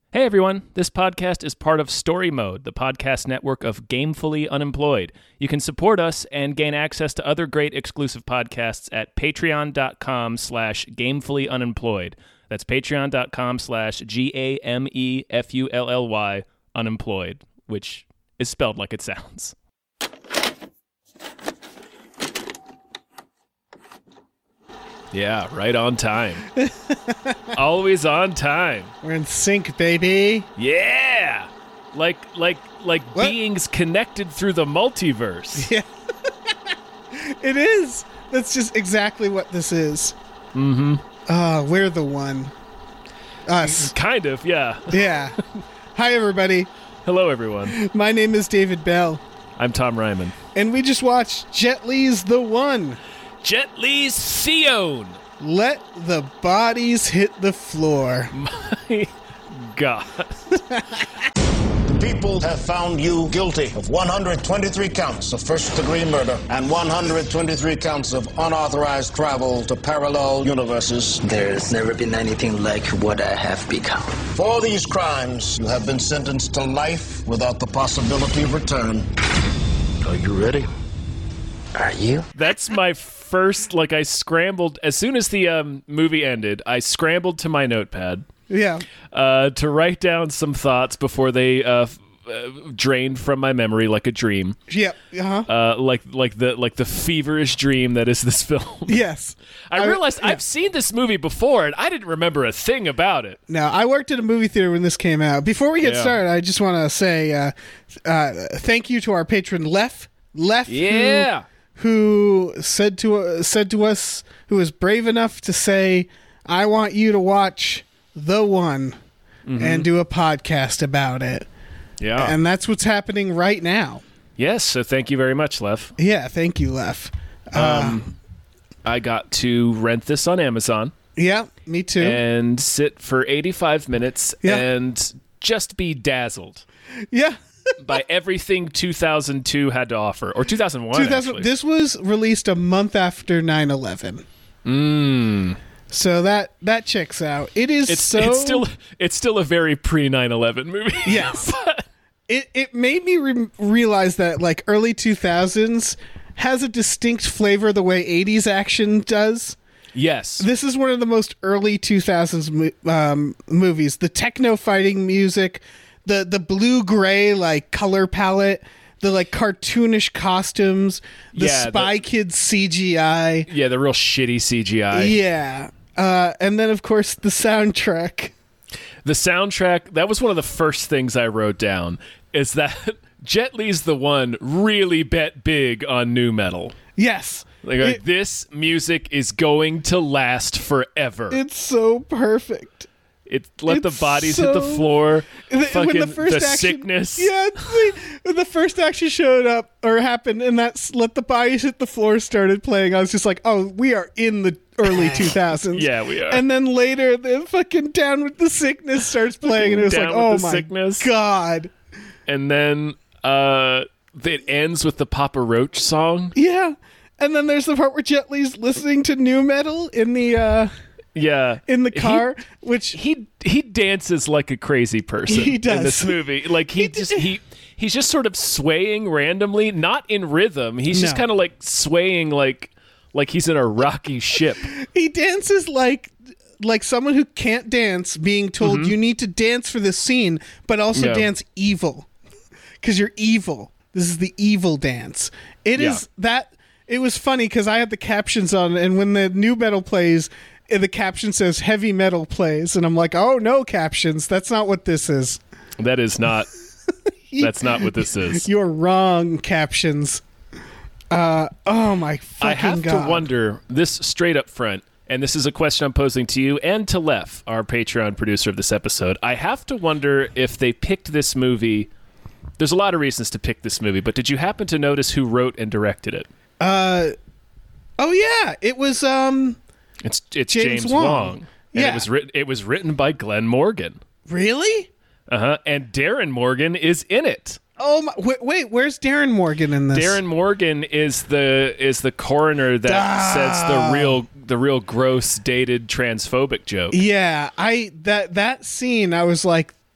Hey everyone, this podcast is part of Story Mode, the podcast network of Gamefully Unemployed. You can support us and gain access to other great exclusive podcasts at patreon.com/gamefullyunemployed. That's patreon.com/GAMEFULLY unemployed, which is spelled like it sounds. Yeah, right on time. Always on time. We're in sync, baby. Yeah. Like beings connected through the multiverse. Yeah. It is. That's just exactly what this is. Mm-hmm. We're the one. Us. Kind of, yeah. Yeah. Hi, everybody. Hello, everyone. My name is David Bell. I'm Tom Ryman. And we just watched Jet Li's The One. Jet Li's Sion. Let the bodies hit the floor. My God. The people have found you guilty of 123 counts of first-degree murder and 123 counts of unauthorized travel to parallel universes. There's never been anything like what I have become. For these crimes, you have been sentenced to life without the possibility of return. Are you ready? Are you? That's my first, I scrambled, as soon as the movie ended, I scrambled to my notepad. Yeah. To write down some thoughts before they drained from my memory like a dream. Yep. Uh-huh. Like the feverish dream that is this film. Yes. I realized I've seen this movie before, and I didn't remember a thing about it. No, I worked at a movie theater when this came out. Before we get started, I just want to say thank you to our patron, Lef. Yeah. Who said to us, who was brave enough to say, I want you to watch The One and do a podcast about it. Yeah. And that's what's happening right now. Yes, so thank you very much, Lef. Yeah, thank you, Lef. I got to rent this on Amazon. Yeah, me too. And sit for 85 minutes and just be dazzled. Yeah. By everything 2002 had to offer. Or 2001, actually. This was released a month after 9/11. So that checks out. It's still a very pre 9/11 movie. Yes. It made me realize that early 2000s has a distinct flavor the way 80s action does. Yes. This is one of the most early 2000s movies. The techno fighting music, the blue-gray color palette, the cartoonish costumes, the Spy Kids CGI. Yeah, the real shitty CGI. Yeah. And then, of course, the soundtrack. The soundtrack, that was one of the first things I wrote down, is that Jet Li's The One really bet big on nu metal. Yes. This music is going to last forever. It's so perfect. Let the bodies hit the floor. When the sickness. Yeah, when the first action showed up or happened, and that's Let the Bodies Hit the Floor started playing, I was just like, oh, we are in the early 2000s. Yeah, we are. And then later, the fucking Down with the Sickness starts playing, and it was like, oh my God. And then it ends with the Papa Roach song. Yeah. And then there's the part where Jet Li's listening to nu metal in the... in the car, which he dances like a crazy person. He does in this movie. He's just sort of swaying randomly, not in rhythm. He's just kind of swaying like he's in a rocky ship. He dances like someone who can't dance, being told you need to dance for this scene, but also dance evil because you're evil. This is the evil dance. It is that. It was funny because I had the captions on, and when the nu metal plays, the caption says heavy metal plays, and I'm like, oh no, captions, that's not what this is. That is not. That's not what this is. You're wrong, captions. Oh my fucking God. I have to wonder, this straight up front, and this is a question I'm posing to you and to Lef, our Patreon producer of this episode. I have to wonder if they picked this movie. There's a lot of reasons to pick this movie, but did you happen to notice who wrote and directed it? Oh yeah, it was It's James Wong. And yeah. it was written by Glenn Morgan. Really? And Darren Morgan is in it. Oh my, wait, where's Darren Morgan in this? Darren Morgan is the coroner that says the real gross dated transphobic joke. Yeah, that scene, I was like,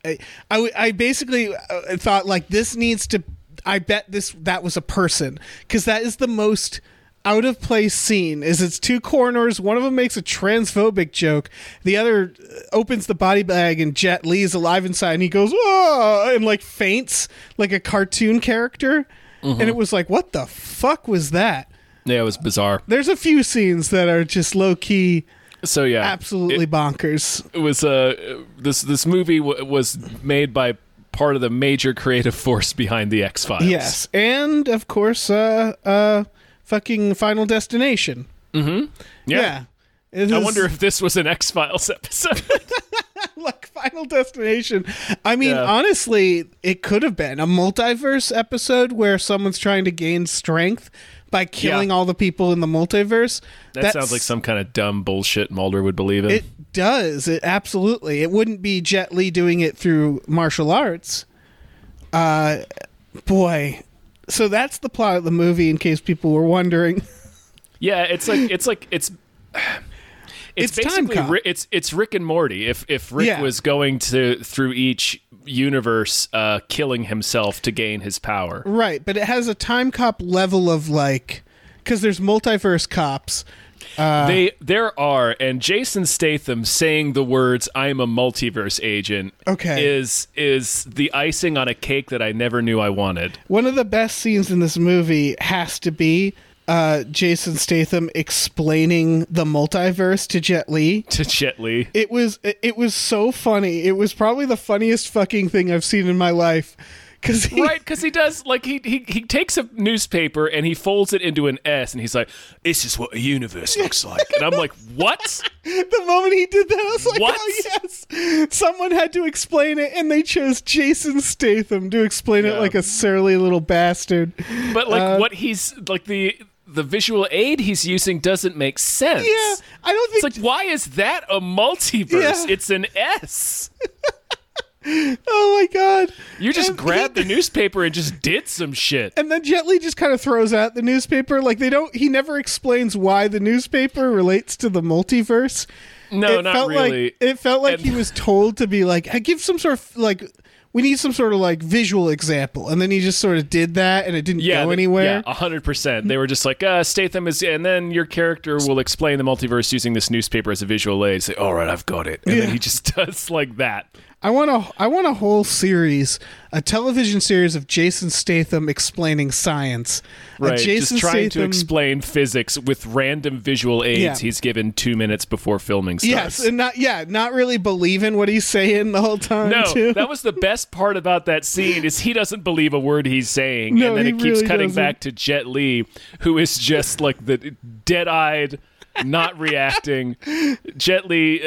I basically thought like this needs to. I bet that was a person, because that is the most out of place scene. Is it's two coroners, one of them makes a transphobic joke, the other opens the body bag and Jet Li is alive inside and he goes "Whoa!" and like faints like a cartoon character. And it was like, what the fuck was that? Yeah, it was bizarre. There's a few scenes that are just low key. So yeah, absolutely bonkers. It was this movie was made by part of the major creative force behind the X-Files. Yes, and of course, fucking Final Destination. Yeah. I wonder if this was an X-Files episode. Like Final Destination. I mean, honestly, it could have been a multiverse episode where someone's trying to gain strength by killing all the people in the multiverse. That sounds like some kind of dumb bullshit Mulder would believe in. It does. It absolutely. It wouldn't be Jet Li doing it through martial arts. Boy. So that's the plot of the movie, in case people were wondering. Yeah, it's basically it's Rick and Morty. If Rick was going through each universe, killing himself to gain his power. Right, but it has a time cop level of like, because there's multiverse cops. There are, and Jason Statham saying the words "I'm a multiverse agent" is the icing on a cake that I never knew I wanted. One of the best scenes in this movie has to be Jason Statham explaining the multiverse to Jet Li. It was so funny. It was probably the funniest fucking thing I've seen in my life. Because he does, like, he takes a newspaper and he folds it into an S and he's like, "This is what a universe looks like." And I'm like, what? The moment he did that, I was like, what? Oh yes. Someone had to explain it, and they chose Jason Statham to explain it like a surly little bastard. But like what he's like the visual aid he's using doesn't make sense. Yeah, I don't think it's like, why is that a multiverse? It's an S. Oh my god. You just grabbed the newspaper and just did some shit. And then Jet Li just kind of throws out the newspaper. Like he never explains why the newspaper relates to the multiverse. No, not really. It felt like he was told to be like, give some sort of like, we need some sort of like visual example. And then he just sort of did that and it didn't go anywhere. Yeah, 100%. They were just like, Statham is, and then your character will explain the multiverse using this newspaper as a visual aid. Say, all right, I've got it. And then he just does like that. I want a whole series, a television series of Jason Statham explaining science. Right, just trying to explain physics with random visual aids he's given 2 minutes before filming starts. Yes, and not really believing what he's saying the whole time. No, too. That was the best part about that scene is he doesn't believe a word he's saying, no, and then it keeps really cutting doesn't. back to Jet Li, who is just like the dead-eyed, not reacting. Jet Li.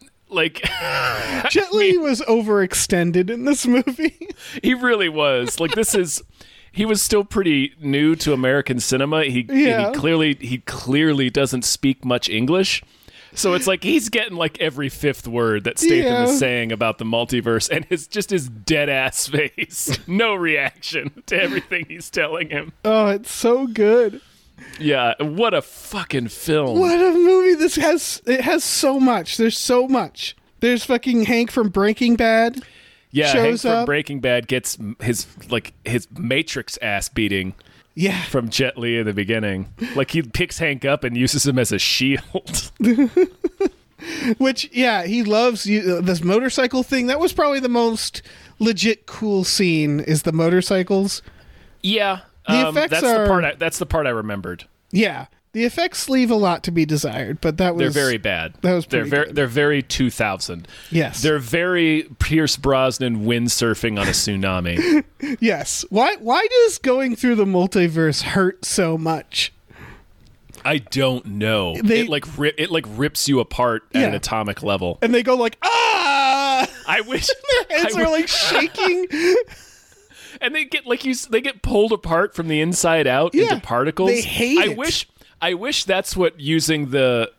Jet Li was overextended in this movie. He really was. Like, he was still pretty new to American cinema. He clearly doesn't speak much English. So it's like he's getting like every fifth word that Statham is saying about the multiverse, and it's just his dead ass face. No reaction to everything he's telling him. Oh, it's so good. Yeah, what a fucking film. What a movie it has so much. There's so much. There's fucking Hank from Breaking Bad. Yeah, Hank from Breaking Bad gets his Matrix ass beating. Yeah. From Jet Li in the beginning. Like he picks Hank up and uses him as a shield. Which, he loves this motorcycle thing. That was probably the most legit cool scene is the motorcycles. Yeah. The effects that's the part I remembered. Yeah. The effects leave a lot to be desired, but they're very bad. That was pretty good. They're very 2000. Yes. They're very Pierce Brosnan windsurfing on a tsunami. Yes. Why does going through the multiverse hurt so much? I don't know. It rips you apart at an atomic level. And they go like, ah! I wish their heads are like shaking. And they get pulled apart from the inside out into particles. They hate it. I wish that's what using the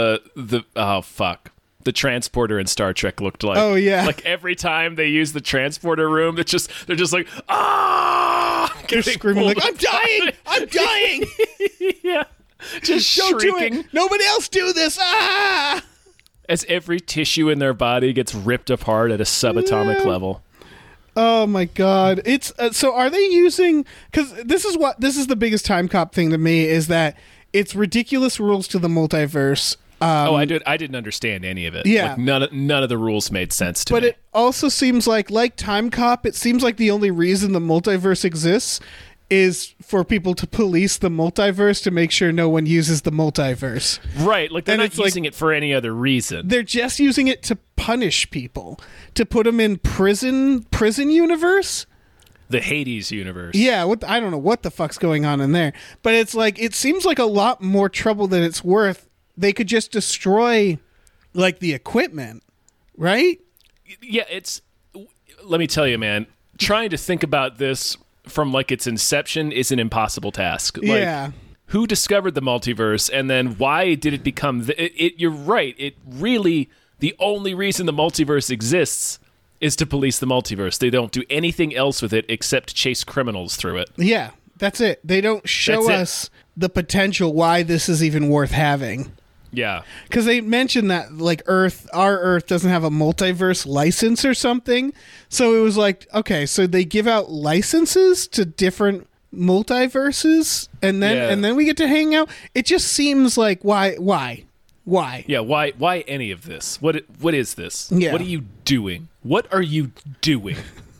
transporter in Star Trek looked like. Oh yeah. Like every time they use the transporter room, they're just like, ah! They're screaming like, I'm dying! I'm dying! Yeah. Just Don't shrieking. do it! Nobody else do this! Ah! as every tissue in their body gets ripped apart at a subatomic level. Oh my god! It's so. Are they using? Because this is the biggest Time Cop thing to me is that it's ridiculous rules to the multiverse. I didn't understand any of it. Yeah, like none of the rules made sense to me. But it also seems like Time Cop, it seems like the only reason the multiverse exists is for people to police the multiverse to make sure no one uses the multiverse. Right, like they're not using it for any other reason. They're just using it to punish people, to put them in prison universe. The Hades universe. Yeah, I don't know what the fuck's going on in there, but it's like it seems like a lot more trouble than it's worth. They could just destroy like the equipment, right? Yeah, let me tell you, man, trying to think about this from like its inception is an impossible task. Like, yeah. Who discovered the multiverse, and then why did it become you're right. It really, the only reason the multiverse exists is to police the multiverse. They don't do anything else with it except chase criminals through it. Yeah, that's it. They don't show us the potential why this is even worth having. Yeah. Because they mentioned that, like, our Earth doesn't have a multiverse license or something. So it was like, okay, so they give out licenses to different multiverses, and then we get to hang out. It just seems like, why? Yeah, why any of this? What is this? Yeah. What are you doing? What are you doing?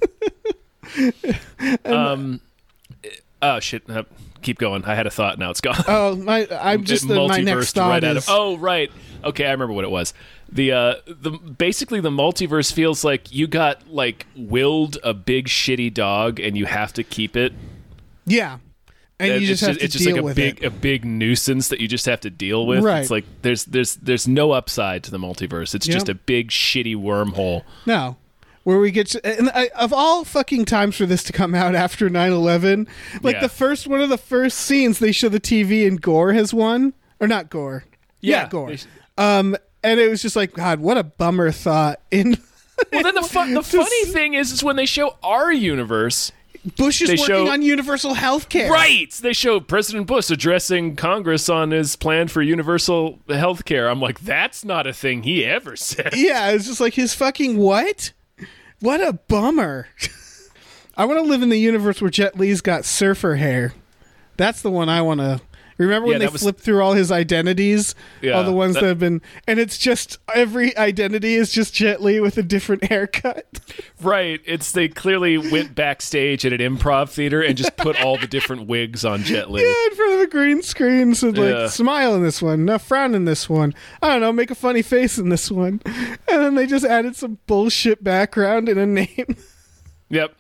Oh, shit. Keep going. I had a thought. Now it's gone. Oh, my next thought is... Oh, right. Okay, I remember what it was. Basically the multiverse feels like you got like willed a big shitty dog and you have to keep it. Yeah. And you just have to deal with it. A big nuisance that you just have to deal with. Right. It's like there's no upside to the multiverse. It's just a big shitty wormhole. No. Where we get to, and of all fucking times for this to come out after 9/11, like one of the first scenes they show the TV and Gore has won, or not Gore, Gore. And it was just like, God, what a bummer thought. Well, then the funny thing is when they show our universe, Bush is working on universal health care. Right. They show President Bush addressing Congress on his plan for universal health care. I'm like, that's not a thing he ever said. Yeah, it's just like his fucking what? What a bummer. I want to live in the universe where Jet Li's got surfer hair. That's the one I want to... Remember when they flipped through all his identities? Yeah, all the ones that have been... And it's just... Every identity is just Jet Li with a different haircut. Right. They clearly went backstage at an improv theater and just put all the different wigs on Jet Li. Yeah, in front of a green screen. So like, smile in this one. No, frown in this one. I don't know, make a funny face in this one. And then they just added some bullshit background and a name. Yep.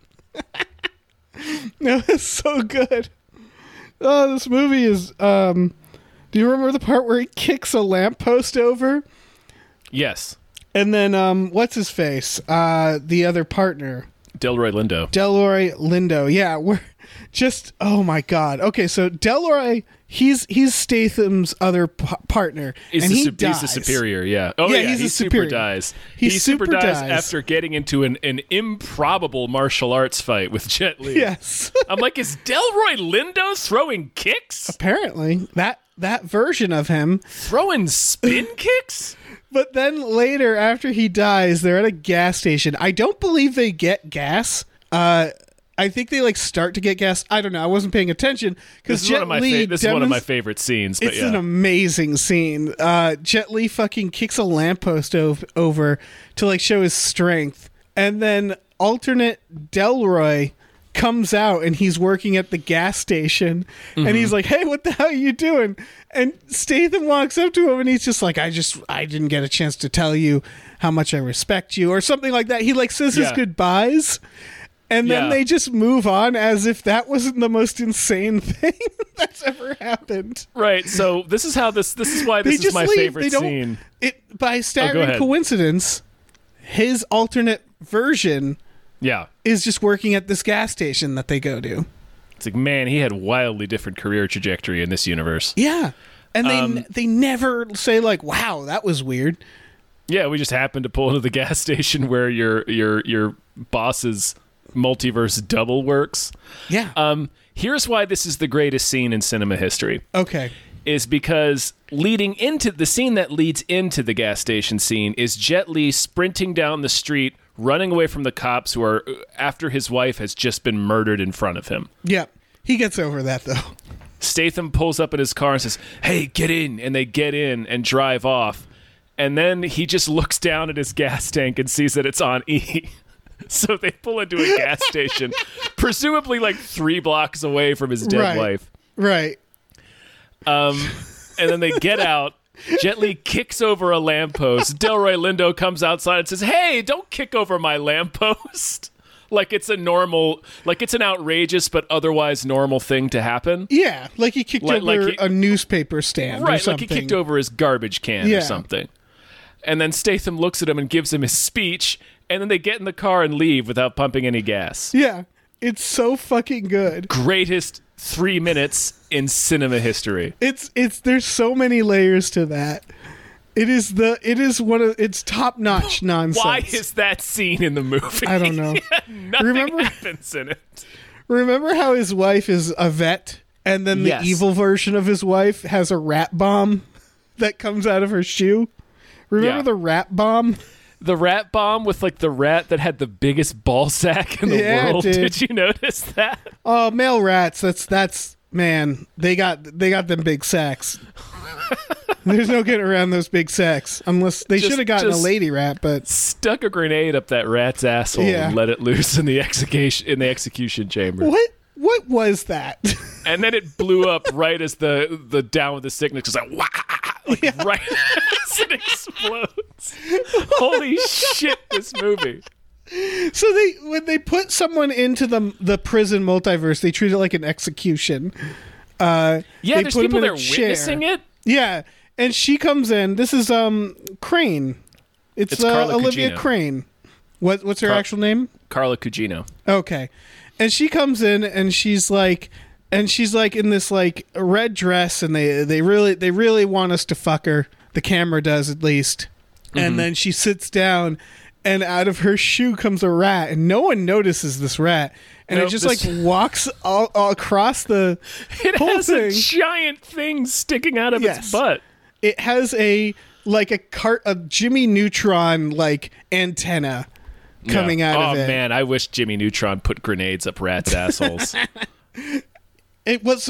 No, it's so good. Oh, this movie is... do you remember the part where he kicks a lamppost over? Yes. And then, what's his face? The other partner. Delroy Lindo. Yeah, we're just... Oh, my God. Okay, so Delroy... He's Statham's other partner, and he dies. He's the superior, yeah. Oh, yeah, he super dies. He super dies after getting into an improbable martial arts fight with Jet Li. Yes. I'm like, is Delroy Lindo throwing kicks? Apparently. That version of him. Throwing spin kicks? But then later, after he dies, they're at a gas station. I don't believe they get gas. I think they like start to get gas. I don't know. I wasn't paying attention because this is one of my favorite scenes. But it's an amazing scene. Jet Li fucking kicks a lamppost over to like show his strength, and then alternate Delroy comes out and he's working at the gas station, and he's like, "Hey, what the hell are you doing?" And Statham walks up to him and he's just like, I didn't get a chance to tell you how much I respect you," or something like that. He like says his goodbyes. And then they just move on as if that wasn't the most insane thing that's ever happened. Right. So this is why this is my favorite scene. By staggering coincidence, his alternate version is just working at this gas station that they go to. It's like, man, he had wildly different career trajectory in this universe. Yeah. And they never say like, wow, that was weird. Yeah, we just happened to pull into the gas station where your boss's multiverse double works. Yeah. Here's why this is the greatest scene in cinema history. Okay. is because leading into the scene that leads into the gas station scene is Jet Li sprinting down the street, running away from the cops who are after his wife has just been murdered in front of him. Yeah, he gets over that though. Statham pulls up in his car and says, "Hey, get in," and they get in and drive off. And then he just looks down at his gas tank and sees that it's on E. So they pull into a gas station, presumably like 3 blocks away from his dead wife. Right. And then they get out. Jet Li kicks over a lamppost. Delroy Lindo comes outside and says, "Hey, don't kick over my lamppost." Like it's an outrageous but otherwise normal thing to happen. Yeah, like he kicked over a newspaper stand or something. Like he kicked over his garbage can or something. And then Statham looks at him and gives him his speech, and then they get in the car and leave without pumping any gas. Yeah, it's so fucking good. Greatest 3 minutes in cinema history. It's there's so many layers to that. It's top-notch nonsense. Why is that scene in the movie? I don't know. Nothing happens in it. Remember how his wife is a vet, and then the evil version of his wife has a rat bomb that comes out of her shoe? Remember the rat bomb? The rat bomb with like the rat that had the biggest ball sack in the world. Did you notice that? Oh, male rats. That's man. They got them big sacks. There's no getting around those big sacks unless they should have gotten a lady rat, but stuck a grenade up that rat's asshole and let it loose in the execution chamber. What was that? And then it blew up right as the down with the sickness was like, wah, right as it explodes. Holy shit, this movie. So when they put someone into the prison multiverse, they treat it like an execution. There's people there witnessing it. Yeah, and she comes in. This is Crane. It's Olivia Crane. What's her actual name? Carla Gugino. Okay. And she comes in and she's like in this like red dress, and they really want us to fuck her. The camera does, at least. Mm-hmm. And then she sits down, and out of her shoe comes a rat, and no one notices this rat. And it just like walks all across the whole has thing. A giant thing sticking out of its butt. It has a Jimmy Neutron like antenna coming out of it. Oh man, I wish Jimmy Neutron put grenades up rats' assholes. It was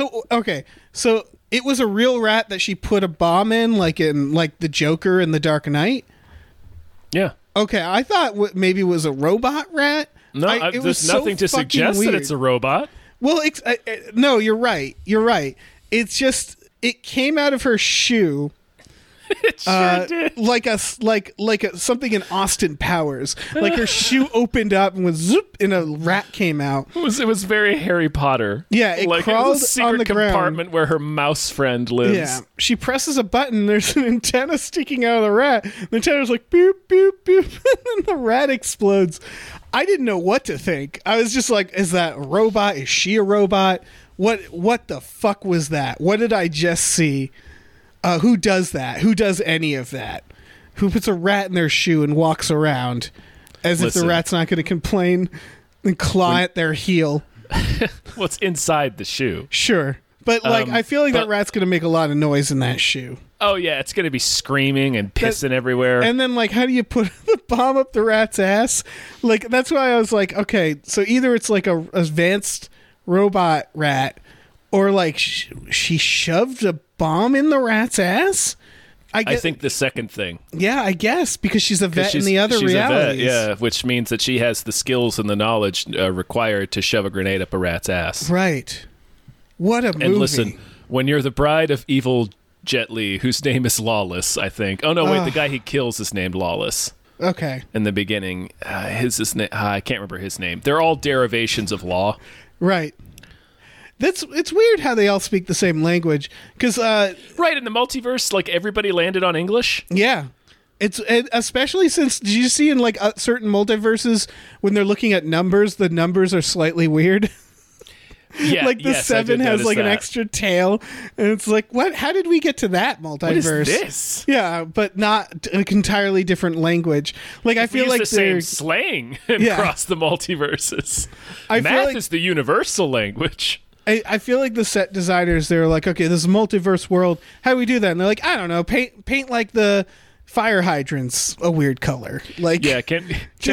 so it was a real rat that she put a bomb in, like the Joker in The Dark Knight. Yeah. Okay, I thought maybe it was a robot rat. No, there's nothing to suggest that it's a robot. Well, no, you're right. You're right. It's just it came out of her shoe. It sure did. Like something in Austin Powers. Like her shoe opened up and was zoop, and a rat came out. It was very Harry Potter. Yeah, it crawled a secret on the compartment ground. Where her mouse friend lives. Yeah, she presses a button. There's an antenna sticking out of the rat. The antenna's like boop boop boop, and the rat explodes. I didn't know what to think. I was just like, is that a robot? Is she a robot? What the fuck was that? What did I just see? Who does that? Who does any of that? Who puts a rat in their shoe and walks around as if the rat's not going to complain and claw at their heel? What's inside the shoe? Sure. But I feel like that rat's going to make a lot of noise in that shoe. Oh yeah, it's going to be screaming and pissing everywhere. And then how do you put the bomb up the rat's ass? Like that's why I was like, okay, so either it's like a advanced robot rat, or like she shoved a bomb in the rat's ass. I think the second thing. Yeah, I guess because she's a vet in the other realities. Yeah, which means that she has the skills and the knowledge required to shove a grenade up a rat's ass. Right. What a movie. And listen, when you're the bride of evil Jet Li, whose name is Lawless, I think. Oh no, wait, the guy he kills is named Lawless. Okay. In the beginning, his name. I can't remember his name. They're all derivations of law. Right. It's weird how they all speak the same language because right in the multiverse, like everybody landed on English. Yeah, especially since did you see in like certain multiverses when they're looking at numbers, the numbers are slightly weird. Yeah, like the 7 has like an extra tail, and it's like, what? How did we get to that multiverse? What is this? Yeah, but not an entirely different language. Like I feel like the same slang across the multiverses. Math is the universal language. I feel like the set designers, they're like, okay, this is a multiverse world. How do we do that? And they're like, I don't know, paint like the fire hydrants a weird color. Like, Yeah, can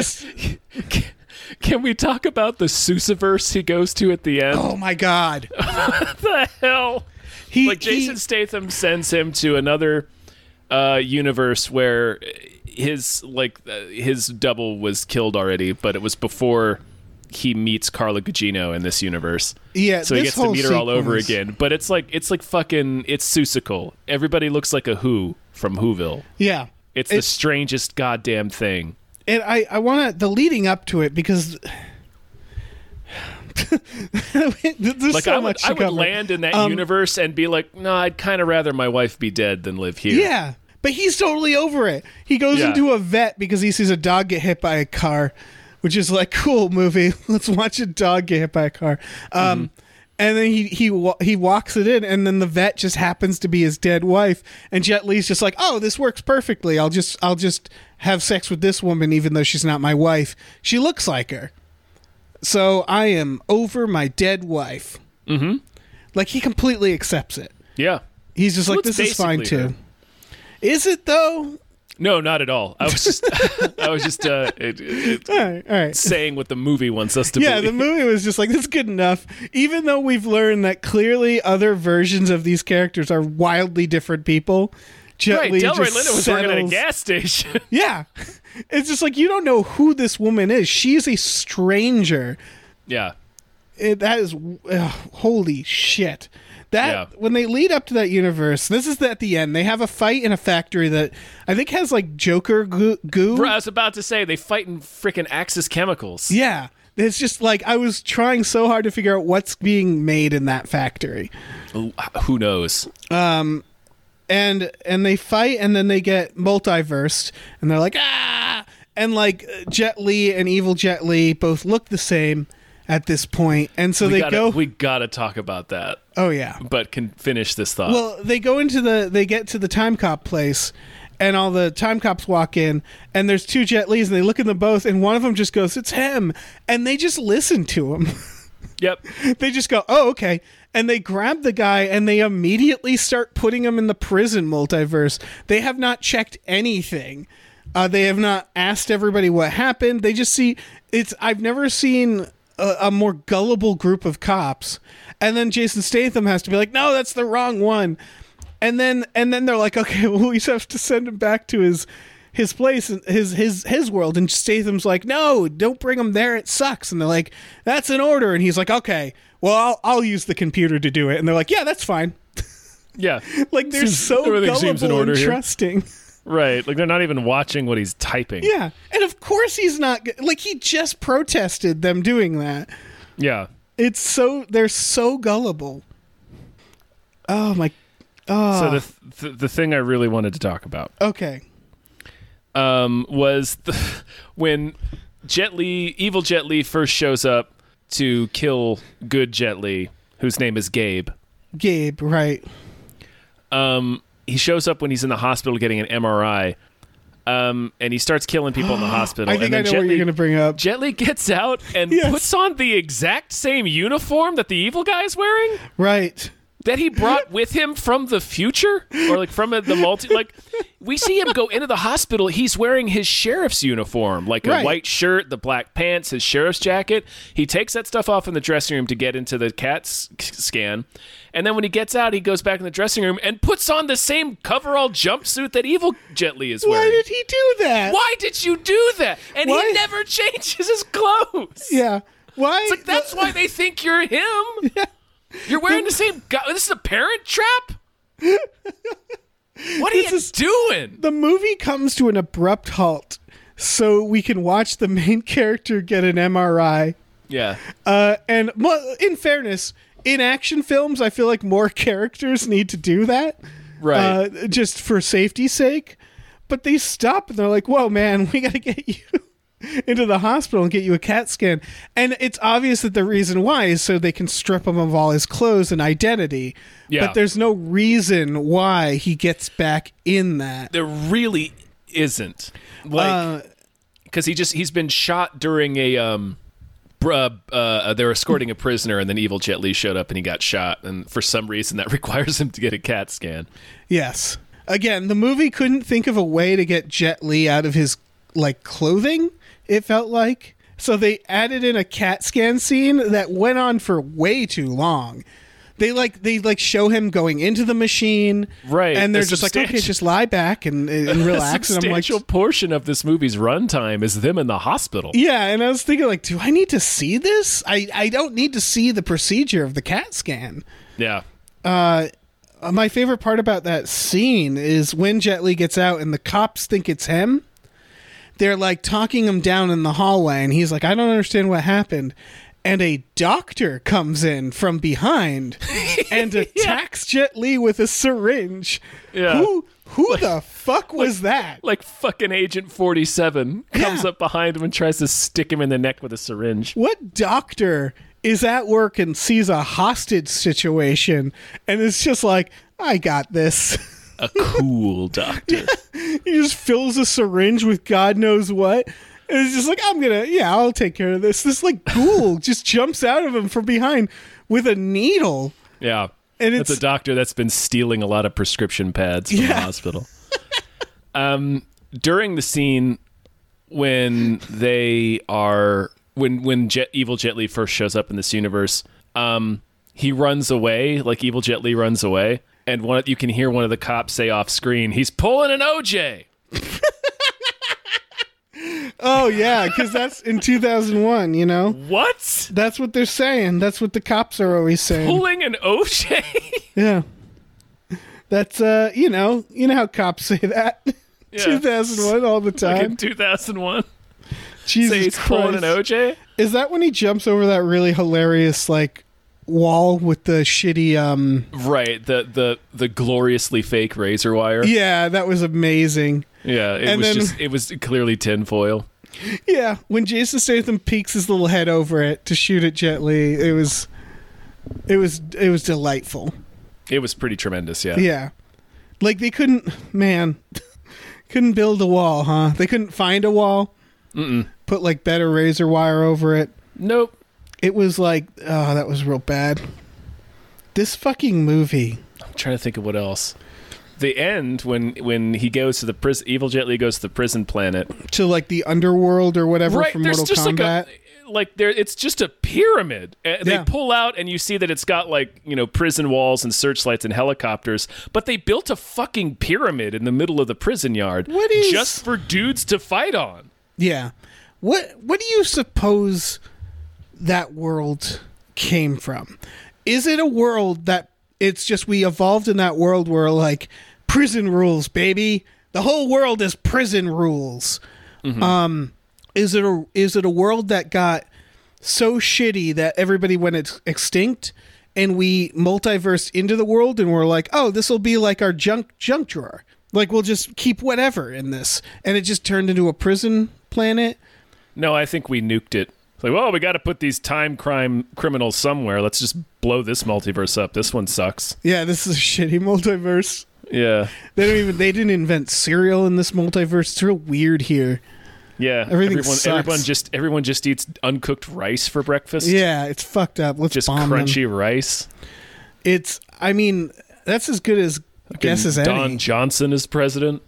we talk about the Sousaverse he goes to at the end? oh my God. What the hell? Jason Statham sends him to another universe where his double was killed already, but it was before he meets Carla Gugino in this universe. Yeah, so he this gets to meet her all over sequence- again. But it's like fucking Seussical. Everybody looks like a Who from Whoville. Yeah. It's the strangest goddamn thing. And I want to, the leading up to it, because there's Like so I would, much to I would cover. land in that universe and be like, no, I'd kind of rather my wife be dead than live here. Yeah, but he's totally over it. He goes Yeah. into a vet because he sees a dog get hit by a car, which is like, cool movie. Let's watch a dog get hit by a car. And then he walks it in, and then the vet just happens to be his dead wife, and Jet Li's just like, oh, this works perfectly. I'll just have sex with this woman even though she's not my wife. She looks like her. So I am over my dead wife. Mm-hmm. Like, he completely accepts it. Yeah. He's just like, Well, it's this is fine basically too. her. Is it though? No, not at all. I was just All right. saying what the movie wants us to Yeah, the believe. movie was just like, this is good enough. Even though we've learned that clearly other versions of these characters are wildly different people. Jet Right, Li Delroy just Lindo was working at a settles- gas station. Yeah. It's just like, you don't know who this woman is. She's a stranger. Yeah. That is, holy shit. Yeah. When they lead up to that universe, this is at the end. They have a fight in a factory that I think has like Joker goo. Bro, I was about to say, they fight in freaking Axis Chemicals. Yeah. It's just like, I was trying so hard to figure out what's being made in that factory. Who knows? And they fight, and then they get multiversed, and they're like, ah! And like Jet Li and Evil Jet Li both look the same at this point, and so We they gotta talk about that. Oh yeah. But can finish this thought. Well, they get to the time cop place, and all the time cops walk in, and there's two Jet Lis, and they look at them both, and one of them just goes, "It's him," and they just listen to him. Yep. They just go, "Oh, okay." And they grab the guy, and they immediately start putting him in the prison multiverse. They have not checked anything. They have not asked everybody what happened. They just see it's. I've never seen a more gullible group of cops. And then Jason Statham has to be like, "No, that's the wrong one." And then they're like, "Okay, well, we just have to send him back to his place, his world." And Statham's like, "No, don't bring him there. It sucks." And they're like, "That's an order." And he's like, "Okay, well, I'll use the computer to do it." And they're like, "Yeah, that's fine." Yeah. Like, they're so everything seems in gullible order and here. trusting. Right. Like, they're not even watching what he's typing. Yeah, and of course he's not. Like, he just protested them doing that. Yeah. They're so gullible. Oh my. Oh. So the thing I really wanted to talk about Okay. was when Evil Jet Li first shows up to kill good Jet Li, whose name is Gabe. Gabe, right. He shows up when he's in the hospital getting an MRI, and he starts killing people in the hospital. I think and I then know what you're going to bring up. Jet Li gets out and Yes. puts on the exact same uniform that the evil guy's wearing Right. that he brought with him from the future, or like from the multi. Like, we see him go into the hospital. He's wearing his sheriff's uniform, like a Right. white shirt, the black pants, his sheriff's jacket. He takes that stuff off in the dressing room to get into the CAT scan. And then when he gets out, he goes back in the dressing room and puts on the same coverall jumpsuit that Evil Jet Li is wearing. Why did he do that? Why did you do that? And Why? he never changes his clothes. Yeah. Why? It's like, that's why they think you're him. You're wearing the same guy. This is a parent trap? What are you doing? The movie comes to an abrupt halt so we can watch the main character get an MRI. Yeah. And in fairness, in action films, I feel like more characters need to do that. Right. Just for safety's sake. But they stop and they're like, whoa, man, we got to get you into the hospital and get you a CAT scan. And it's obvious that the reason why is so they can strip him of all his clothes and identity. Yeah. But there's no reason why he gets back in that. There really isn't. Like, because he's been shot during a they were escorting a prisoner, and then evil Jet Li showed up and he got shot, and for some reason that requires him to get a CAT scan. Yes. Again, the movie couldn't think of a way to get Jet Li out of his clothing, it felt like. So they added in a CAT scan scene that went on for way too long. They show him going into the machine, right? And they're just like, okay, just lie back and relax. A substantial and I'm like, portion of this movie's runtime is them in the hospital. Yeah, and I was thinking, like, do I need to see this? I don't need to see the procedure of the CAT scan. Yeah. My favorite part about that scene is when Jet Li gets out and the cops think it's him. They're like talking him down in the hallway, and he's like, I don't understand what happened. And a doctor comes in from behind and attacks Jet Li with a syringe. Yeah. Who the fuck was that? Like fucking Agent 47 comes up behind him and tries to stick him in the neck with a syringe. What doctor is at work and sees a hostage situation and is just like, I got this? A cool doctor. He just fills a syringe with God knows what. And it's just like, I'll take care of this. This ghoul just jumps out of him from behind with a needle. Yeah. And it's a doctor that's been stealing a lot of prescription pads from the hospital. During the scene when Evil Jet Li first shows up in this universe, he runs away, like Evil Jet Li runs away, and you can hear one of the cops say off screen, he's pulling an OJ. Oh, yeah, because that's in 2001, you know? What? That's what they're saying. That's what the cops are always saying. Pulling an OJ? Yeah. That's, you know how cops say that? Yeah. 2001 all the time. Like in 2001? Jesus Say he's Christ. pulling an OJ? Is that when he jumps over that really hilarious, wall with the shitty, Right, the gloriously fake razor wire? Yeah, that was amazing. Yeah, it was clearly tinfoil. Yeah, when Jason Statham peeks his little head over it to shoot at Jet Li, it was delightful. It was pretty tremendous, yeah. Yeah. They couldn't build a wall, huh? They couldn't find a wall. Mm-mm. Put better razor wire over it. Nope. It was that was real bad. This fucking movie. I'm trying to think of what else. The end when he goes to the prison, Evil Jet Li goes to the prison planet to the underworld or whatever from Mortal Kombat. It's just a pyramid. They pull out and you see that it's got prison walls and searchlights and helicopters, but they built a fucking pyramid in the middle of the prison yard just for dudes to fight on. Yeah. What do you suppose that world came from? Is it a world that it's just we evolved in that world where prison rules, baby? The whole world is prison rules. Mm-hmm. Is it a world that got so shitty that everybody went extinct and we multiversed into the world and we're like, oh, this will be like our junk drawer. We'll just keep whatever in this. And it just turned into a prison planet? No, I think we nuked it. We got to put these time crime criminals somewhere. Let's just blow this multiverse up. This one sucks. Yeah, this is a shitty multiverse. Yeah. They didn't invent cereal in this multiverse. It's real weird here. Yeah. Everyone just eats uncooked rice for breakfast. Yeah, it's fucked up. Let's just bomb crunchy them. Rice. That's as good as guess as any. Don Johnson is president.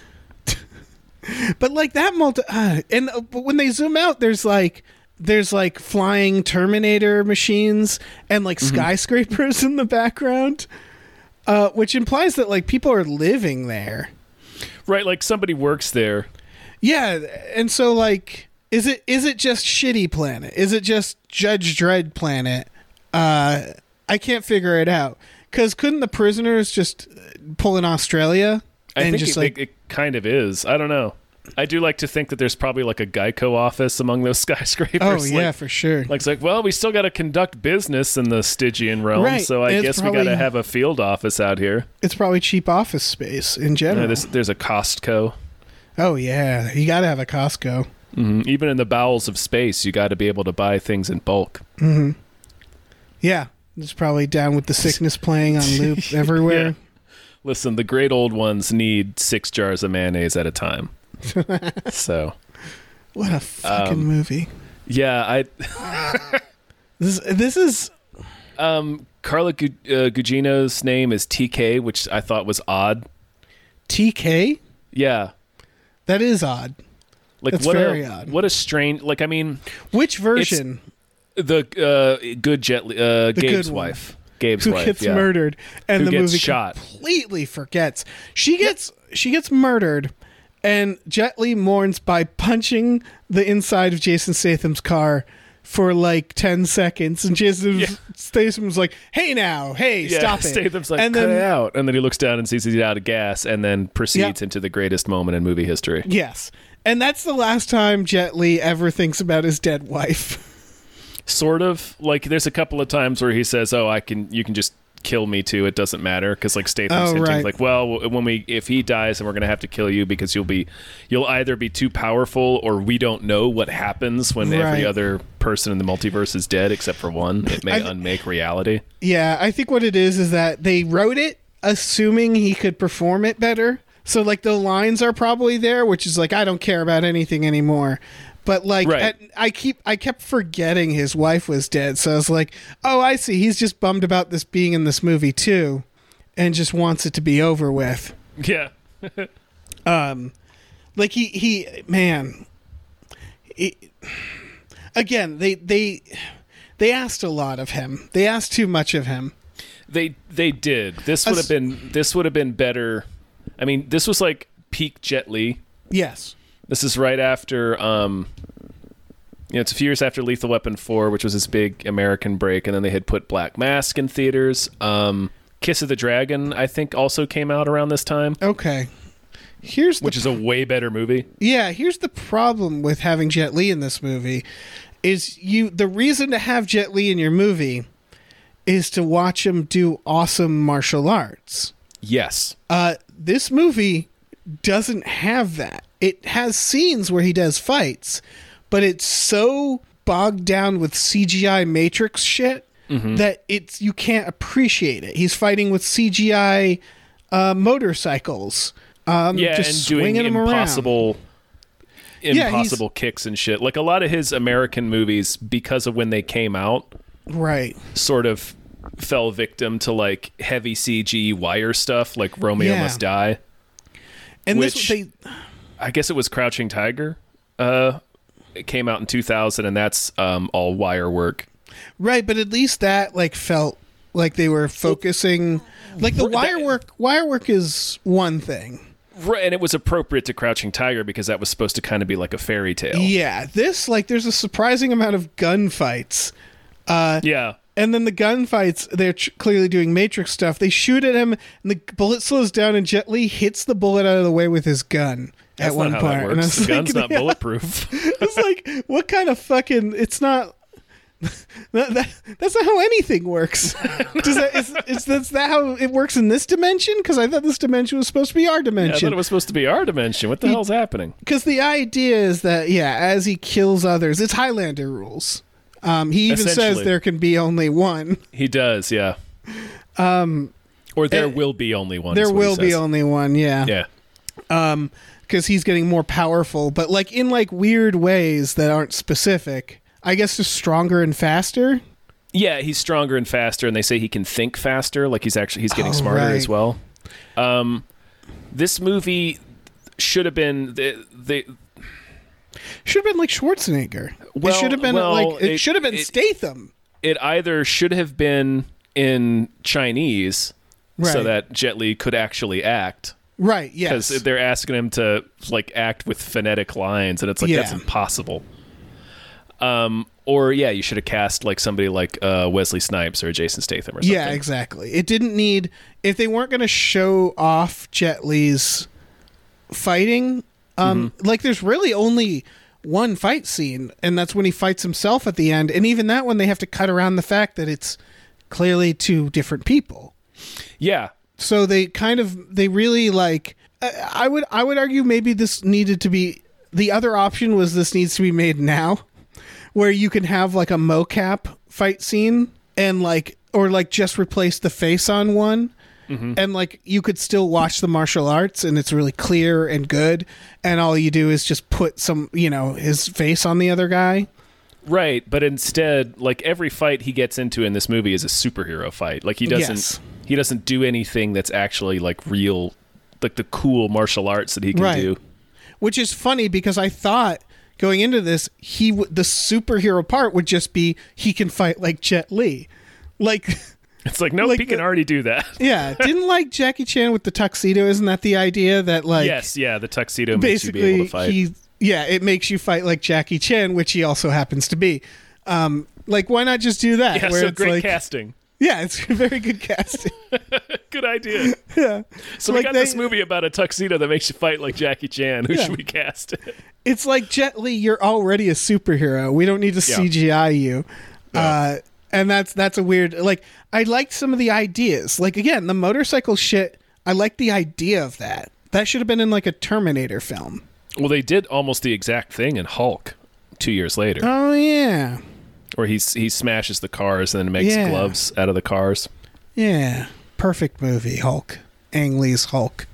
But that but when they zoom out, there's flying Terminator machines and skyscrapers in the background, which implies that people are living there. Right, somebody works there. Yeah, and so is it just Shitty Planet? Is it just Judge Dredd Planet? I can't figure it out. Because couldn't the prisoners just pull in Australia? I think it kind of is. I don't know. I do like to think that there's probably a Geico office among those skyscrapers. Oh, yeah, for sure. We still got to conduct business in the Stygian realm, right. So I guess we got to have a field office out here. It's probably cheap office space in general. There's a Costco. Oh, yeah. You got to have a Costco. Mm-hmm. Even in the bowels of space, you got to be able to buy things in bulk. Mm-hmm. Yeah. It's probably down with the sickness playing on loop everywhere. Yeah. Listen, the great old ones need 6 jars of mayonnaise at a time. So, what a fucking movie. Yeah, This is Carla Gugino's name is TK, which I thought was odd. TK? Yeah. That is odd. Like That's very odd. What a strange, like, I mean, which version? The good Jet Li, Gabe's good wife. Gabe's who wife, gets yeah. murdered and Who the gets movie shot. completely forgets. She gets murdered and Jet Li mourns by punching the inside of Jason Statham's car for like 10 seconds, and Jason Statham's like, "Hey now, stop it!" Statham's like, and "Cut then, it out," and then he looks down and sees he's out of gas, and then proceeds into the greatest moment in movie history. Yes, and that's the last time Jet Li ever thinks about his dead wife. Sort of. Like, there's a couple of times where he says, "Oh, you can just kill me too. It doesn't matter," because like Statham's hinting, like, "Well, if he dies, then we're gonna have to kill you because you'll either be too powerful, or we don't know what happens when every other person in the multiverse is dead except for one. It may unmake reality." Yeah, I think what it is that they wrote it assuming he could perform it better. So like the lines are probably there, which is like, I don't care about anything anymore. But like, I kept forgetting his wife was dead. So I was like, oh, I see. He's just bummed about this being in this movie too, and just wants it to be over with. Yeah. Like again, they asked a lot of him. They asked too much of him. They did. This would have been better. I mean, this was like peak Jet Li. Yes. This is right after, it's a few years after Lethal Weapon 4, which was his big American break, and then they had put Black Mask in theaters. Kiss of the Dragon, I think, also came out around this time. Okay. Which is a way better movie. Yeah, here's the problem with having Jet Li in this movie, is the reason to have Jet Li in your movie is to watch him do awesome martial arts. Yes. This movie doesn't have that. It has scenes where he does fights, but it's so bogged down with CGI Matrix shit that you can't appreciate it. He's fighting with CGI motorcycles, just and swinging doing them impossible around. Kicks and shit. Like a lot of his American movies, because of when they came out, right, sort of fell victim to like heavy CG wire stuff, like Romeo Must Die. And which, I guess it was Crouching Tiger. It came out in 2000, and that's all wire work. Right, but at least that like felt like they were focusing. Like the wire work is one thing. Right, and it was appropriate to Crouching Tiger because that was supposed to kind of be like a fairy tale. Yeah, this, like, there's a surprising amount of gunfights. Yeah. And then the gunfights, they're clearly doing Matrix stuff. They shoot at him, and the bullet slows down, and Jet Li hits the bullet out of the way with his gun. That's at one not how part. that works. The gun's not bulletproof. It's like, what kind of fucking... It's not... that's not how anything works. Is that how it works in this dimension? Because I thought this dimension was supposed to be our dimension. Yeah, I thought it was supposed to be our dimension. What the hell's happening? Because the idea is that, as he kills others, it's Highlander rules. He even says there can be only one. He does, yeah. Or there will be only one. There will be only one, yeah. Yeah. Because he's getting more powerful, but like in like weird ways that aren't specific. I guess just stronger and faster. Yeah, he's stronger and faster, and they say he can think faster. Like he's getting smarter as well. This movie should have been should have been like Schwarzenegger. Well, it should have been it should have been Statham. It either should have been in Chinese, so that Jet Li could actually act. Right. Yes. Because they're asking him to like act with phonetic lines, and it's like that's impossible. Or you should have cast like somebody like Wesley Snipes or Jason Statham or something. Yeah, exactly. It didn't need, if they weren't going to show off Jet Li's fighting. Like there's really only one fight scene, and that's when he fights himself at the end. And even that one, they have to cut around the fact that it's clearly two different people. Yeah. So they really like. I would argue maybe this needed to be. The other option was this needs to be made now, where you can have like a mocap fight scene and like, or like just replace the face on one. And like you could still watch the martial arts and it's really clear and good, and all you do is just put some his face on the other guy. Right, but instead, like every fight he gets into in this movie is a superhero fight. Like he doesn't do anything that's actually like real, like the cool martial arts that he can do. Which is funny because I thought going into this, the superhero part would just be he can fight like Jet Li, like. It's like, nope, he can already do that. Yeah. Didn't like Jackie Chan with the tuxedo. Isn't that the idea that like... Yes, yeah, the tuxedo makes you be able to fight. It makes you fight like Jackie Chan, which he also happens to be. Like, why not just do that? Yeah, where so it's great like, casting. Yeah, it's very good casting. Good idea. Yeah. So we got this movie about a tuxedo that makes you fight like Jackie Chan. Who should we cast? It's like, Jet Li, you're already a superhero. We don't need to CGI you. No. And that's a weird, like, I liked some of the ideas. Like, again, the motorcycle shit, I like the idea of that. That should have been in, like, a Terminator film. Well, they did almost the exact thing in Hulk 2 years later. Oh, yeah. Where he smashes the cars and then makes gloves out of the cars. Perfect movie, Hulk. Ang Lee's Hulk.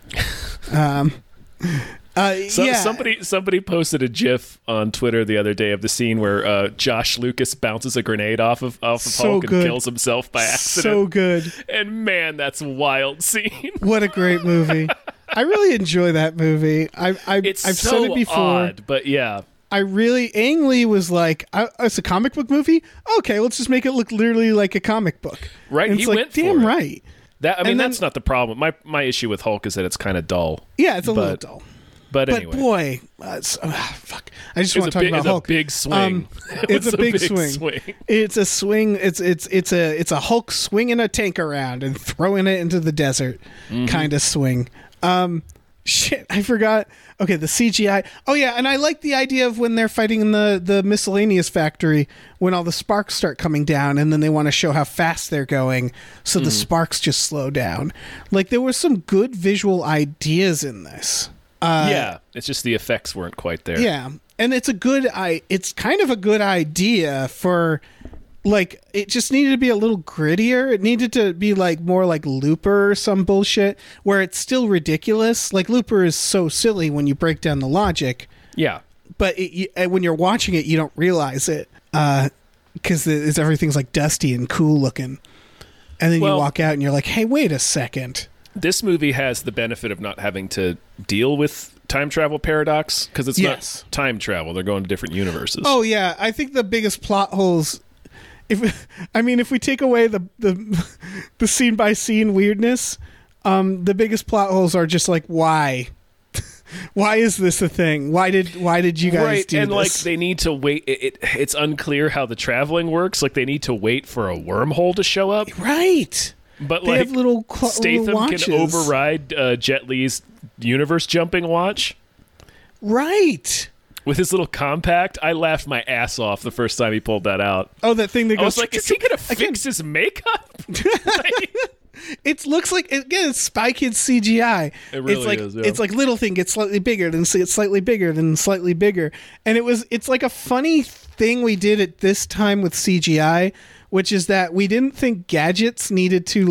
Somebody posted a GIF on Twitter the other day of the scene where Josh Lucas bounces a grenade off of Hulk and kills himself by accident. So good. And man, that's a wild scene. What a great movie. I really enjoy that movie. I've said it before. Odd, but yeah. Ang Lee was like, it's a comic book movie? Okay, let's just make it look literally like a comic book. Right, and he like, went for damn it. Right. That's not the problem. My issue with Hulk is that it's kind of dull. Yeah, it's a little dull. But anyway. But boy, fuck. I just want to talk about Hulk. It's a big swing. It's a big swing. It's a swing. It's a Hulk swinging a tank around and throwing it into the desert kind of swing. Shit, I forgot. Okay, the CGI. Oh yeah, and I like the idea of when they're fighting in the miscellaneous factory, when all the sparks start coming down, and then they want to show how fast they're going, so the sparks just slow down. Like there were some good visual ideas in this. It's just the effects weren't quite there. Yeah, and it's kind of a good idea for, like, it just needed to be a little grittier. It needed to be like more like Looper or some bullshit where it's still ridiculous. Like Looper is so silly when you break down the logic. Yeah, but when you're watching it, you don't realize it because everything's like dusty and cool looking, and then you walk out and you're like, hey, wait a second. This movie has the benefit of not having to deal with time travel paradox because it's not time travel. They're going to different universes. Oh yeah, I think the biggest plot holes, if we take away the scene by scene weirdness, the biggest plot holes are just like why is this a thing? Why did you guys do this? And like they need to wait. It's unclear how the traveling works. Like they need to wait for a wormhole to show up. Right. But they like have little Statham can override Jet Li's universe jumping watch. Right. With his little compact, I laughed my ass off the first time he pulled that out. Oh, that thing that goes... I was like, is he going to fix his makeup? It looks like, again, it's Spy Kids CGI. It really is, yeah. It's like little thing gets slightly bigger, then it's slightly bigger, then slightly bigger. And it's like a funny thing we did at this time with CGI, which is that we didn't think gadgets needed to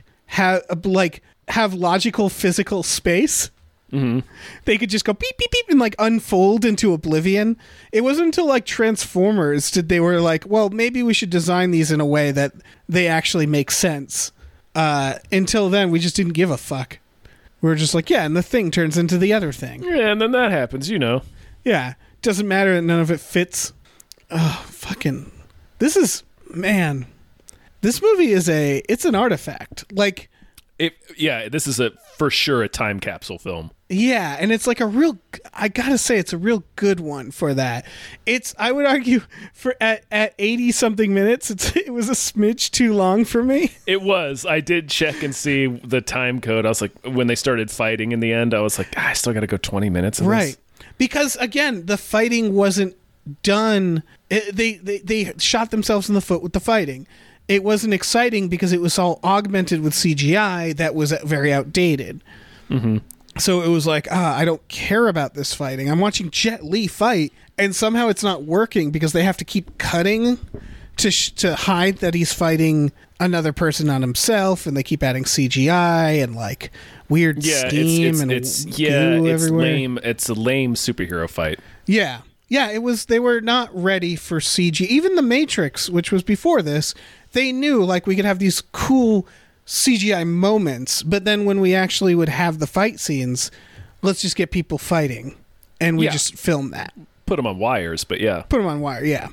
have logical physical space. Mm-hmm. They could just go beep beep beep and like unfold into oblivion. It wasn't until like Transformers they were like, well, maybe we should design these in a way that they actually make sense. Until then, we just didn't give a fuck. We were just like, yeah, and the thing turns into the other thing. Yeah, and then that happens, Yeah, doesn't matter that none of it fits. Oh, fucking! This movie it's an artifact. Like, this is for sure a time capsule film. Yeah, and it's like I gotta say, it's a real good one for that. I would argue, for at 80 something minutes, it was a smidge too long for me. It was. I did check and see the time code. I was like, when they started fighting in the end, I was like, I still gotta go 20 minutes. Right. Because again, the fighting wasn't done. They shot themselves in the foot with the fighting. It wasn't exciting because it was all augmented with CGI that was very outdated. Mm-hmm. So it was like, I don't care about this fighting. I'm watching Jet Li fight, and somehow it's not working because they have to keep cutting to hide that he's fighting another person on himself, and they keep adding CGI and like weird steam and it's goo everywhere. lame. It's a lame superhero fight. Yeah. Yeah, it was. They were not ready for CG. Even The Matrix, which was before this, they knew like we could have these cool CGI moments, but then when we actually would have the fight scenes, let's just get people fighting, and we just film that. Put them on wires, but yeah. Put them on wire, yeah.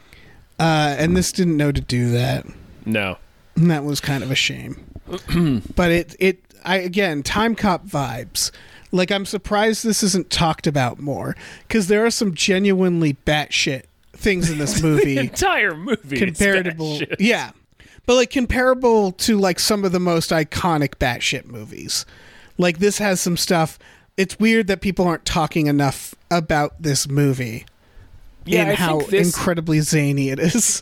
And this didn't know to do that. No. And that was kind of a shame. But again, Time Cop vibes. Like, I'm surprised this isn't talked about more, because there are some genuinely batshit things in this movie. The entire movie comparable, yeah, but like comparable to like some of the most iconic batshit movies. Like, this has some stuff. It's weird that people aren't talking enough about this movie. Yeah, and how incredibly zany it is.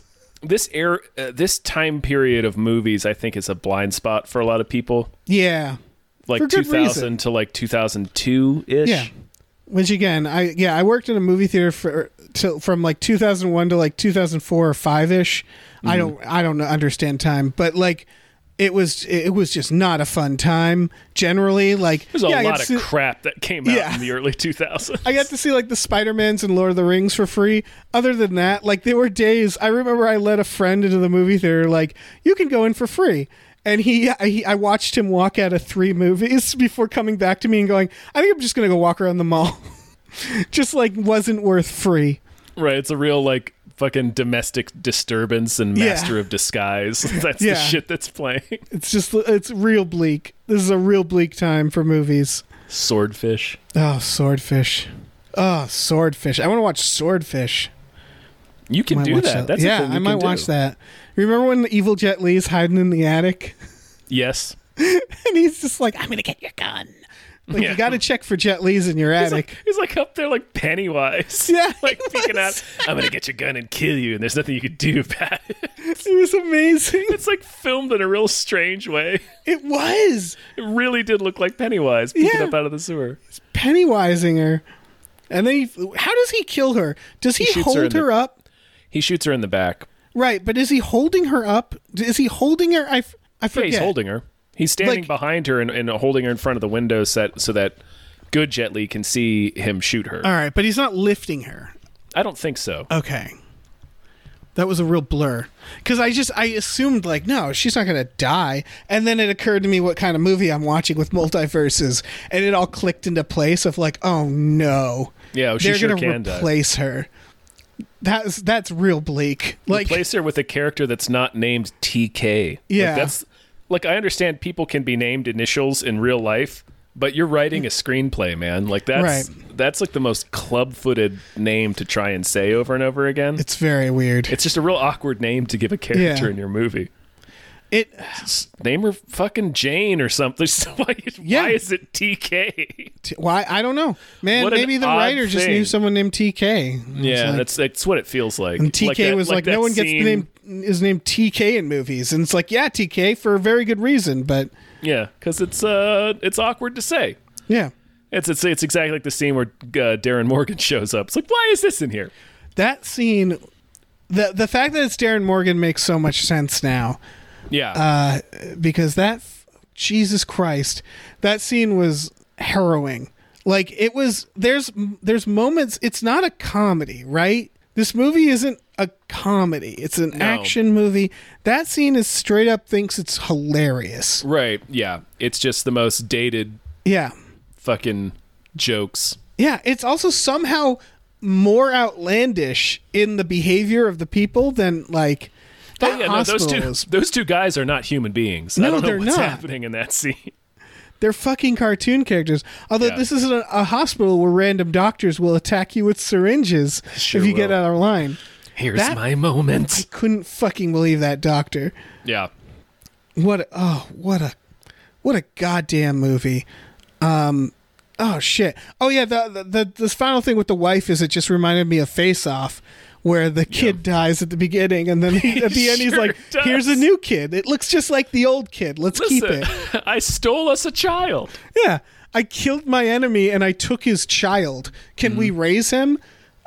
This time period of movies, I think, is a blind spot for a lot of people. Yeah. Like 2000 to like 2002-ish. Yeah. Which again, I worked in a movie theater from like 2001 to like 2004 or 5-ish. Mm-hmm. I don't understand time, but like it was just not a fun time generally. Like, there's a lot of crap that came out in the early 2000s. I got to see like the Spider-Mans and Lord of the Rings for free. Other than that, like, there were days I remember I let a friend into the movie theater, like, you can go in for free. And I watched him walk out of 3 movies before coming back to me and going, I think I'm just going to go walk around the mall. Just like wasn't worth free. Right. It's a real like fucking domestic disturbance and master of disguise. That's the shit that's playing. It's real bleak. This is a real bleak time for movies. Swordfish. Oh, Swordfish. I want to watch Swordfish. You can do that. That's a thing I might watch that. Remember when the evil Jet Li's hiding in the attic? Yes. And he's just like, I'm going to get your gun. Like, you got to check for Jet Li's in your attic. He's like up there like Pennywise. Yeah. Like peeking out, I'm going to get your gun and kill you, and there's nothing you can do about it. It was amazing. It's like filmed in a real strange way. It was. It really did look like Pennywise peeking up out of the sewer. It's Pennywising her. And then how does he kill her? Does he hold her up? He shoots her in the back. Right, but is he holding her up? Is he holding her? I forget. Yeah, he's holding her. He's standing behind her and holding her in front of the window set so that good Jet Li can see him shoot her. All right, but he's not lifting her. I don't think so. Okay. That was a real blur. Because I assumed, like, no, she's not going to die. And then it occurred to me what kind of movie I'm watching with multiverses. And it all clicked into place of like, oh, no. Yeah, she they're sure going to replace her. That's real bleak. Like, replace her with a character that's not named TK. Yeah. I understand people can be named initials in real life, but you're writing a screenplay, man. Like, that's like the most club-footed name to try and say over and over again. It's very weird. It's just a real awkward name to give a character in your movie. Name her fucking Jane or something. Why is it TK? Why? I don't know. Man, maybe the writer just knew someone named TK. Yeah, that's what it feels like. And TK was like no one gets his name TK in movies. And it's like, yeah, TK for a very good reason, but yeah, because it's awkward to say. Yeah. It's exactly like the scene where Darren Morgan shows up. It's like, why is this in here? That scene, the fact that it's Darren Morgan makes so much sense now. Yeah. Because Jesus Christ, that scene was harrowing. Like, it was, there's moments, it's not a comedy, right? This movie isn't a comedy. It's an action movie. That scene is straight up thinks it's hilarious. Right. Yeah. It's just the most dated. Yeah. Fucking jokes. Yeah. It's also somehow more outlandish in the behavior of the people than like. Those two guys are not human beings. No, I don't know they're what's not happening in that scene. They're fucking cartoon characters. Although this isn't a hospital where random doctors will attack you with syringes if you get out of line. Here's my moment. I couldn't fucking believe that doctor. Yeah. What a goddamn movie. Oh shit. Oh yeah, the final thing with the wife is it just reminded me of Face Off, where the kid dies at the beginning, and then at the end he's like, here's a new kid. It looks just like the old kid. Let's keep it. I stole us a child. Yeah. I killed my enemy and I took his child. Can we raise him?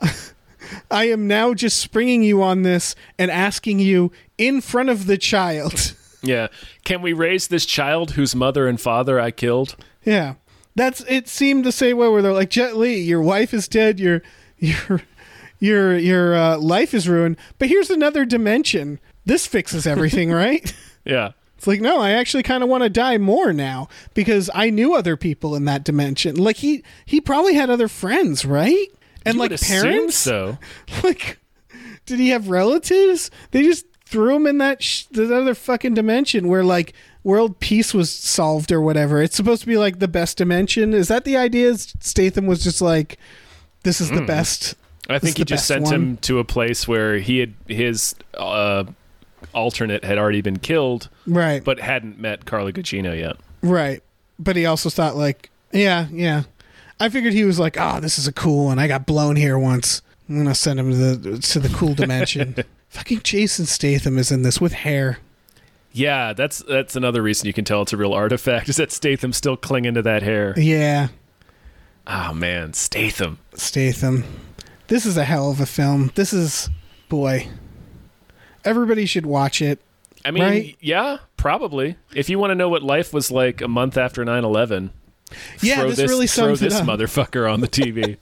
I am now just springing you on this and asking you in front of the child. Yeah. Can we raise this child whose mother and father I killed? Yeah. It seemed the same way where they're like, Jet Li, your wife is dead. your life is ruined, but here's another dimension. This fixes everything, right? Yeah. It's like, no, I actually kind of want to die more now because I knew other people in that dimension. Like he probably had other friends, right? And You like would assume parents. so. Like, did he have relatives? They just threw him in that other fucking dimension where like world peace was solved or whatever. It's supposed to be like the best dimension. Is that the idea? Statham was just like, this is the best. I think he just sent him to a place where his alternate had already been killed, right? But hadn't met Carla Gugino yet, right? But he also thought like, yeah. I figured he was like, this is a cool one. I got blown here once. I'm gonna send him to the cool dimension. Fucking Jason Statham is in this with hair. Yeah, that's another reason you can tell it's a real artifact is that Statham's still clinging to that hair. Yeah. Oh man, Statham. This is a hell of a film. This is, boy. Everybody should watch it. I mean, right? Yeah, probably. If you want to know what life was like a month after 9/11, this really sums it up. Throw this motherfucker on the TV.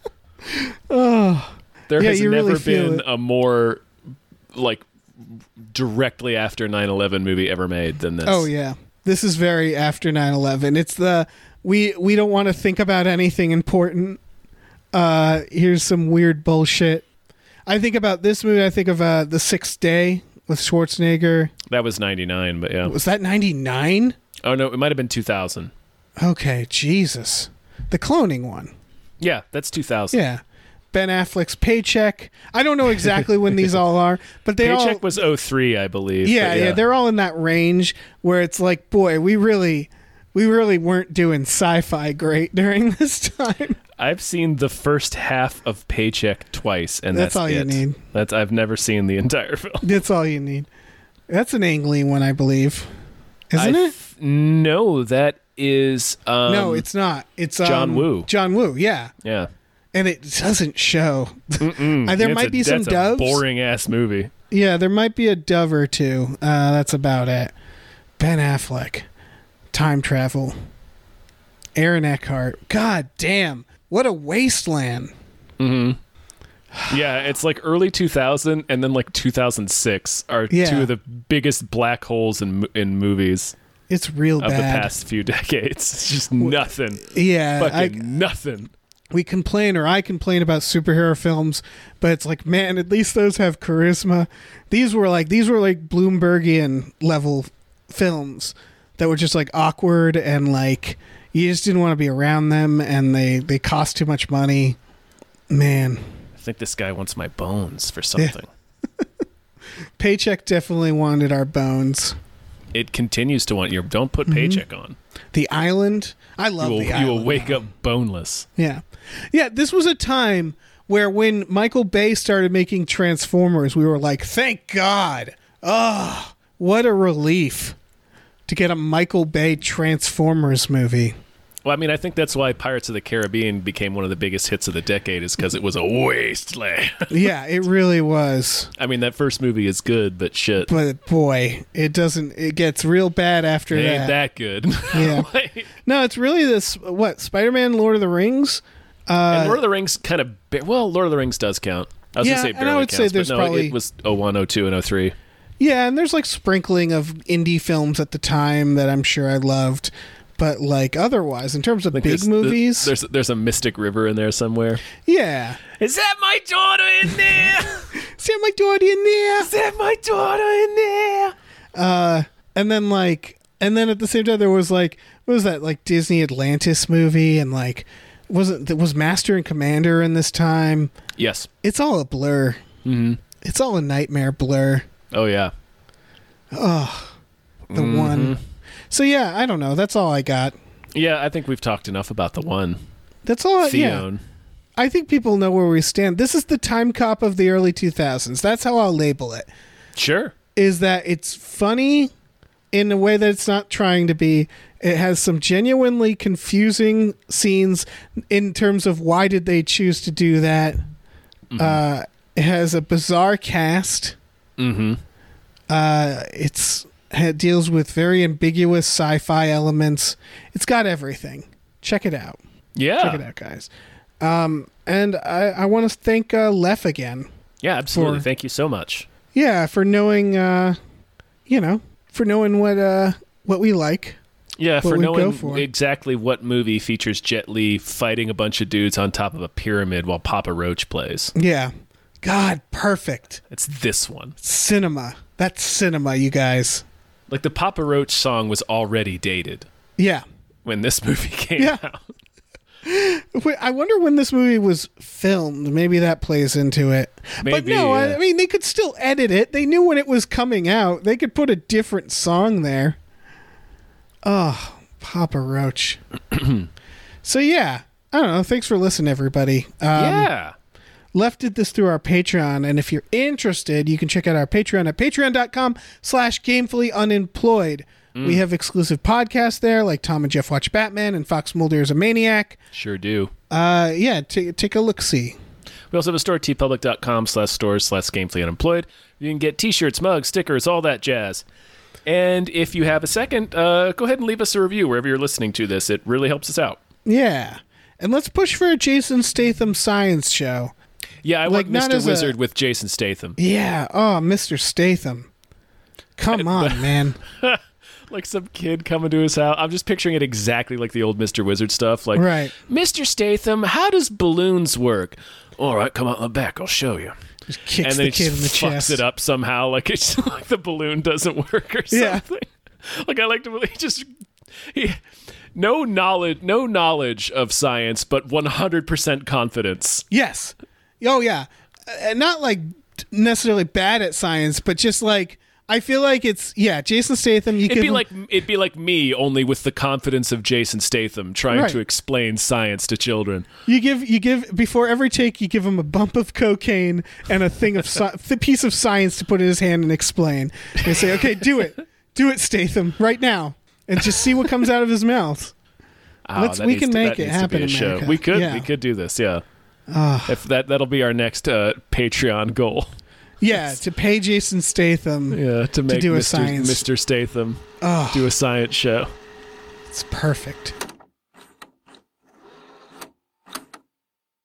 There has you never really feel been it. a more like directly after 9/11 movie ever made than this. Oh yeah. This is very after 9/11. It's the we don't want to think about anything important. Here's some weird bullshit. I think about this movie. I think of The Sixth Day with Schwarzenegger. That was 99, but yeah. Was that 99? Oh no, it might have been 2000. Okay, Jesus. The cloning one. Yeah, that's 2000. Yeah. Ben Affleck's Paycheck. I don't know exactly when these all are, but they Paycheck all was 03, I believe. Yeah, they're all in that range where it's like, boy, we really weren't doing sci-fi great during this time. I've seen the first half of Paycheck twice, and that's all it. you need. I've never seen the entire film. That's all you need. That's an Ang Lee one, I believe. Isn't it? No, that is... no, it's not. It's John Woo. John Woo, yeah. Yeah. And it doesn't show. There might be some doves. That's a boring-ass movie. Yeah, there might be a dove or two. That's about it. Ben Affleck. Time travel. Aaron Eckhart. God damn. What a wasteland. Yeah, it's like early 2000 and then like 2006 are two of the biggest black holes in movies. It's real of bad. The past few decades. It's just nothing. Yeah. Fucking nothing. I complain about superhero films, but it's like, man, at least those have charisma. These were like Bloombergian level films that were just like awkward and like you just didn't want to be around them, and they cost too much money. Man, I think this guy wants my bones for something. Yeah. Paycheck definitely wanted our bones. It continues to want your. Don't put Paycheck on. The Island. I love The Island. You will wake up boneless. Yeah. Yeah, this was a time where when Michael Bay started making Transformers, we were like, thank God. Oh, what a relief to get a Michael Bay Transformers movie. Well, I mean, I think that's why Pirates of the Caribbean became one of the biggest hits of the decade, is because it was a wasteland. Yeah, it really was. I mean, that first movie is good, but shit. But boy, it gets real bad after it that. Ain't that good. Yeah. No, it's really this, Spider-Man, Lord of the Rings? And Lord of the Rings kind of, Lord of the Rings does count. I was going to say barely counts, but no, it was 01, 02, and 03. Yeah, and there's like sprinkling of indie films at the time that I'm sure I loved. But like otherwise, in terms of big movies, there's a Mystic River in there somewhere. Yeah, is that my daughter in there? Is that my daughter in there? Is that my daughter in there? And then at the same time, there was like, what was that, like Disney Atlantis movie, and like was Master and Commander in this time? Yes, it's all a blur. Mm-hmm. It's all a nightmare blur. Oh yeah. Oh, the one. So yeah, I don't know. That's all I got. Yeah, I think we've talked enough about the one. That's all. Theon. Yeah. I think people know where we stand. This is the time cop of the early 2000s. That's how I'll label it. Sure. Is that it's funny in a way that it's not trying to be. It has some genuinely confusing scenes in terms of why did they choose to do that. Mm-hmm. It has a bizarre cast. Mm-hmm. It deals with very ambiguous sci-fi elements. It's got everything. Check it out. Yeah. Check it out, guys. And I want to thank Lef again. Yeah, absolutely. Thank you so much. Yeah, for knowing, for knowing what we like. Yeah, for knowing exactly what movie features Jet Li fighting a bunch of dudes on top of a pyramid while Papa Roach plays. Yeah. God, perfect. It's this one. Cinema. That's cinema, you guys. Like, the Papa Roach song was already dated. Yeah. When this movie came out. Wait, I wonder when this movie was filmed. Maybe that plays into it. Maybe, but no, I mean, they could still edit it. They knew when it was coming out. They could put a different song there. Oh, Papa Roach. So, yeah. I don't know. Thanks for listening, everybody. Yeah. Lef did this through our Patreon, and if you're interested, you can check out our Patreon at patreon.com/gamefullyunemployed. We have exclusive podcasts there, like Tom and Jeff Watch Batman and Fox Mulder is a Maniac. Sure do. Take a look-see. We also have a store, tpublic.com/stores/gamefullyunemployed. You can get t-shirts, mugs, stickers, all that jazz. And if you have a second, go ahead and leave us a review wherever you're listening to this. It really helps us out. Yeah. And let's push for a Jason Statham science show. Yeah, I want Mr. Wizard with Jason Statham. Yeah. Oh, Mr. Statham. Come on, man. Like some kid coming to his house. I'm just picturing it exactly like the old Mr. Wizard stuff. Like, right. Mr. Statham, how does balloons work? All right, come out the back. I'll show you. Just kicks and then the kid in the chest. Fucks it up somehow. Like it's like the balloon doesn't work or something. Yeah. Like I like to believe no knowledge of science, but 100% confidence. Yes. Oh yeah. Not like necessarily bad at science, but just like I feel like it's Jason Statham. It'd be like me, only with the confidence of Jason Statham trying to explain science to children. You give before every take, you give him a bump of cocaine and a thing of piece of science to put in his hand and explain. And say, okay, do it, Statham, right now, and just see what comes out of his mouth. We can make it happen. In America. We could do this. Yeah. If that'll be our next Patreon goal. Yeah, to pay Jason Statham. Yeah, to make do a science. Mr. Statham do a science show. It's perfect.